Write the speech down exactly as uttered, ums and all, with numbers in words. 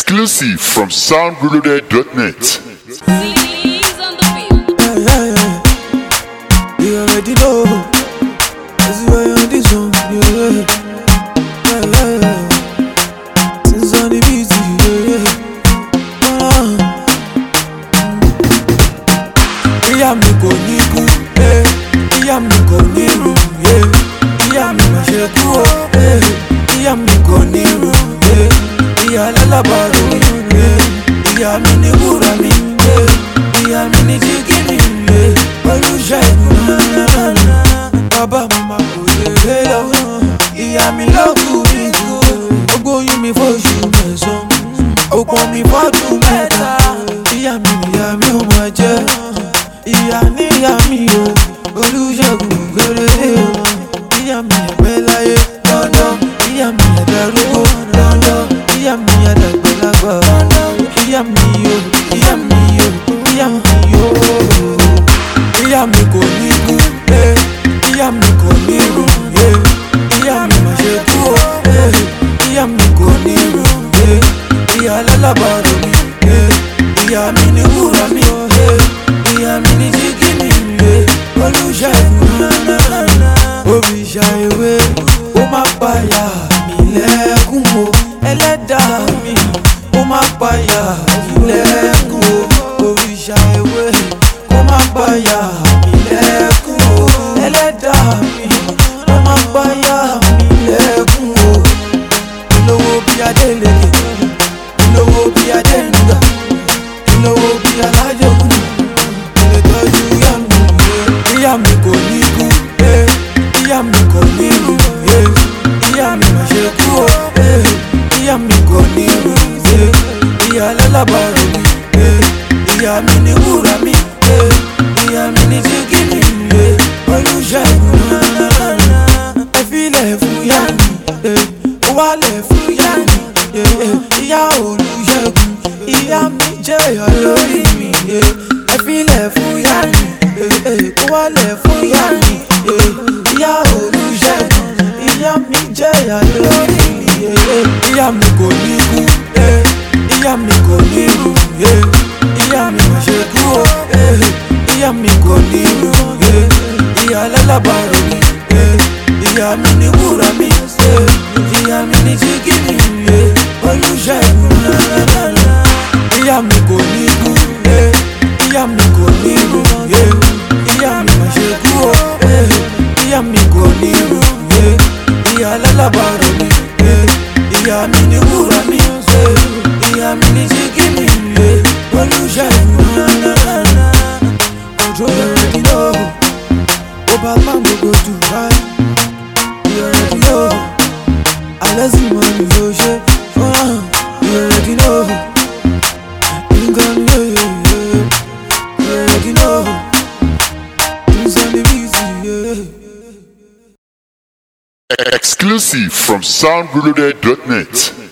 Exclusive from sound reloaded dot net. He's on the beat. Yeah, yeah, yeah. You already know. This is why on this song. Yeah, yeah, yeah, yeah. Since on the beat, yeah, yeah. Uh. Ìyá mi kò ní kú, eh. Ìyá mi kò ní rù, yeah. Ìyá mi má ṣe kú, oh, eh. Ìyá mi kò ní rù, yeah. Ìyá lálábàárò mi, yeah. Ìyá mi ní wúrà mi, yeah. Ìyá mi ní jígí mi, yeah. Olùṣègùn náà. Bàbá màmá kò lè lé lọ. Ìyá mi ló kú mi kú. Gbogbo oyún mi fóṣù mẹ́sàn-án. Òpó mi fọ́dún mẹ́ta. Ìyá mi ìyá mi ò máa jẹ́. Ìyá ní ìyá mi o. Olùṣègùn gbèrè o. Ìyá mi ẹ̀pẹ́ láyé dandan. Ìyá mi ẹ̀dárúgbó dandan. Ìyá mi ẹ̀dàgbẹ́lágbà. Ìyá mi o. Ìyá mi o. Ìyá mi o. Ìyá mi kò ní kú, eh. Ìyá mi kò ní rù, yeah. Ìyá mi má ṣe kú, oh, eh. Ìyá mi kò ní rù, yeah. Ìyá lálábàárò mi, yeah. Ìyá mi ní wúrà mi, yeah. Ìyá mi ní jígí mi, yeah. Olùṣègùn náà. Òrìṣà ewé, ó má payà mí lẹ́kún o. Ẹlẹ́dàá mi, ó má payà mí lẹ́kún o. Òrìṣà ewé, ó má payà mí lẹ́kún o. Ẹlẹ́dàá mi, ó má payà mí lẹ́kún o. Ìlówó bí Adélèké, ìlówó bí Adéǹgà, ìlówó bí Alájọkú. Ilé tọ́jú ìyá mi, ìyá mi kò ní kú, eh. Ìyá mi kò ní rù, yeah. Ìyá mi má ṣe kú, oh, eh. Ìyá mi kò ní rù, yeah. Ìyá lálábàárò mi, yeah. Ìyá mi ní wúrà mi, yeah. Ìyá mi ní jígí mi, yeah. Olùṣègùn náà. Ẹ filẹ̀ fún ìyá mi, eh. Ó wálẹ̀ fún ìyá mi, yeah. Ìyá Olùṣègùn, ìyá mi jẹ́ ìyá lórí mi, yeah. Ẹ filẹ̀ fún ìyá mi, eh. Ó wálẹ̀ fún ìyá mi, yeah. Ìyá Olùṣègùn, ìyá mi jẹ́ ìyá lórí mi, yeah. Ìyá mi kò ní kú, eh. Ìyá mi kò ní rù, yeah. Ìyá mi má ṣe kú, oh, eh. Ìyá mi kò ní rù, yeah. Ìyá lálábàárò mi, yeah. Ìyá mi ní wúrà mi, yeah. Ìyá mi ní jígí mi, yeah. Olùṣègùn náà. Ìyá mi kò ní kú, eh. Ìyá mi kò ní rù, yeah. Ìyá mi má ṣe kú, oh, eh. Ìyá mi kò ní rù, yeah. Ìyá lálábàárò mi, yeah. Ìyá mi ní wúrà mi, yeah. Ìyá mi ní jígí mi, yeah. Olùṣègùn náà. Control you already know. Over Mambo go to right. You already know. Unless you want to go shit, oh, you already know. You got me, yeah, yeah, yeah. You already know. Things on the easy, yeah. Exclusive from sound reloaded dot net.